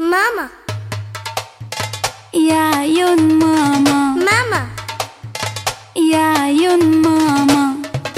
ماما يا عيون ماما، ماما يا عيون ماما.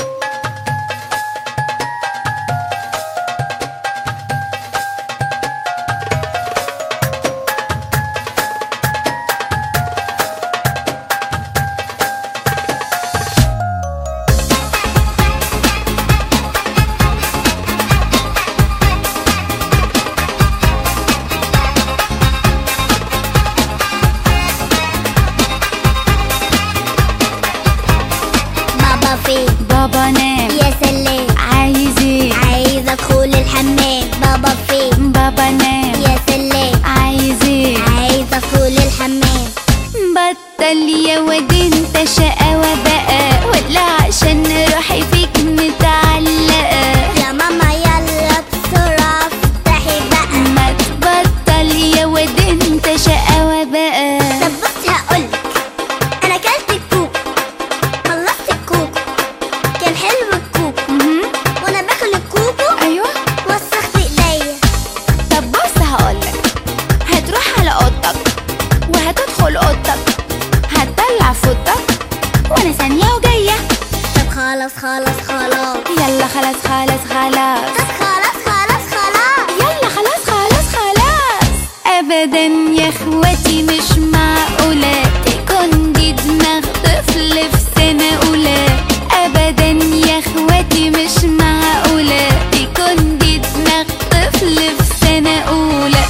بابا نام، يا سلام، عايز ايه؟ عايز ادخل الحمام. بابا فين؟ بابا نام، يا سلام، عايز ايه؟ عايز ادخل الحمام. بطل يا واد انت شقاوة بقى، ولا عشان روحي فيك متعلقة؟ يا ماما يلا بسرعة افتحي بقى. ما تبطل يا واد انت شقاوة بقى. طب بصي هقولك، انا اكلت الكوك، خلصت الكوك، كان حلو الكوك، وانا باكل الكوكو ايوه وسخت ايديا. طب بص هقولك، هتروح على اوضتك وهتدخل اوضتك، هتطلع فوطك وانا ثانية وجاية. طب خلاص خلاص خلاص، يلا خلاص خلاص خلاص، طب خلاص خلاص خلاص، يلا خلاص خلاص خلاص. ابدا يا اخواتي مش معقولة تكون دي دماغ طفل في سنة اولى. ابدا يا اخواتي مش معقولة تكون دي دماغ طفل في سنة اولى.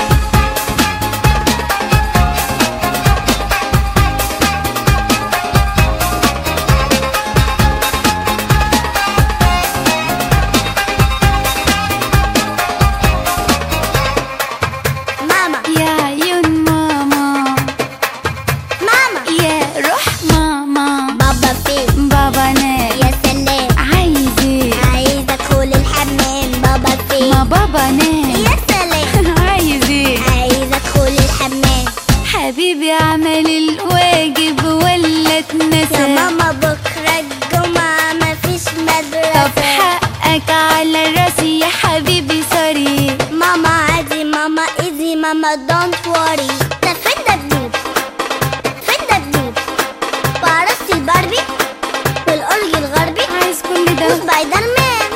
ماما يا عيون ماما، ماما، يا روح ماما. بابا فين؟ بابا نام، يا سلام، عايز ايه؟ عايز ادخل الحمام. بابا فين؟ ما بابا نام. يا سلام، عايز ايه؟ عايز ادخل الحمام. حبيبي عمل الواجب ولا يا اتنسى؟ ماما بكرة الجمعة مفيش طب مدرسة. حقك على راسي يا حبيبي سوري. ماما عادي، ماما ايزي، ماما دونت وري. ده فين دبدوب؟ فين دبدوب؟ وعروسة الباربي والأورج الغربي عايز كل ده؟ وسبايدر مان.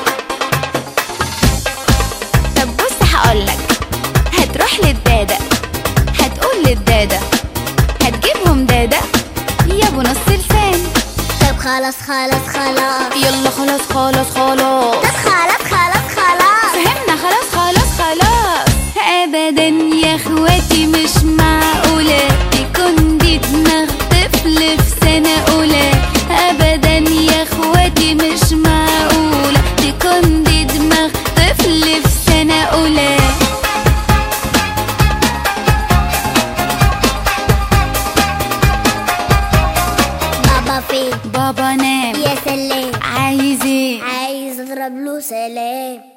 طب بص هقولك، هتروح للدادة، هتقول للدادة، هتجيبهم دادة يا ابو نص لسان. طب خلاص خلاص خلاص، يلا خلاص خلاص خلاص، طب خلاص خلاص خلاص. فهمنا خلاص خلاص خلاص. ابدا يا اخواتي مش معقولة تكون دي دماغ طفل في سنة اولى. ابدا يا اخواتي مش معقولة تكون دي دماغ طفل في سنة اولى. بابا فين؟ بابا نام، يا سلام، عايز ايه؟ عايز اضرب له سلام.